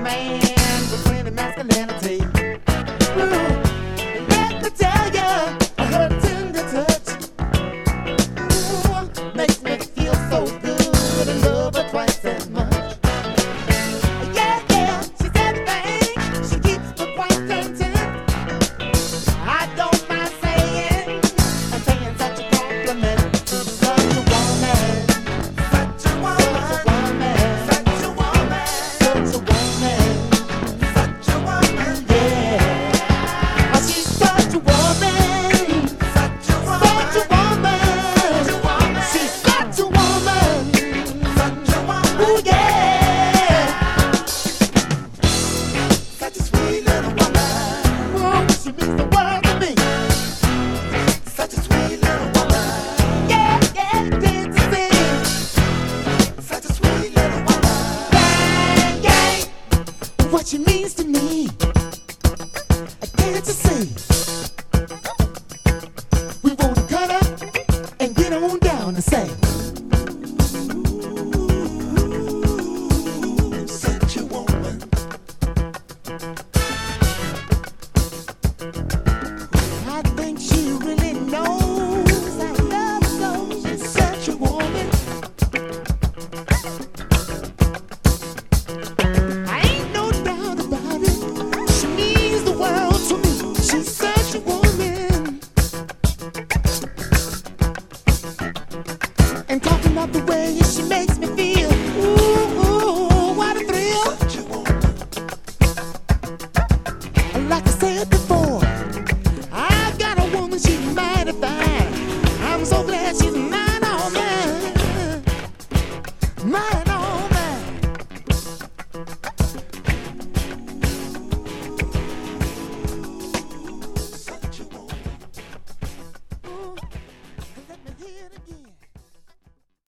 man with plenty masculinity. Ooh, let me tell ya, her tender touch makes me feel so good and love her twice as much. Yeah, yeah, she's everything. She keeps me quite content. I don't mind saying, I'm paying such a compliment to such a woman. Such a woman. Such a woman. Such a woman. Such a woman. Yeah. Oh, she's such a woman. Such a woman. Such a woman. She's such a woman. Such a woman. Ooh, yeah. Such a sweet little woman. Whoa, she means the world to me. Such a sweet little woman. Yeah, yeah, did to see. Such a sweet little woman. Gang, gang. What she means to me, I did to see. We want to cut up and get on down and say, such a woman. I think she really knows I love her so. She's such a woman. I ain't no doubt about it. She means the world to me. She's such a woman. And talking about the way she makes me feel. Ooh, what a thrill. Such a woman. Like I said before, I've got a woman, she's mighty fine. I'm so glad she's mine, oh man. Mine.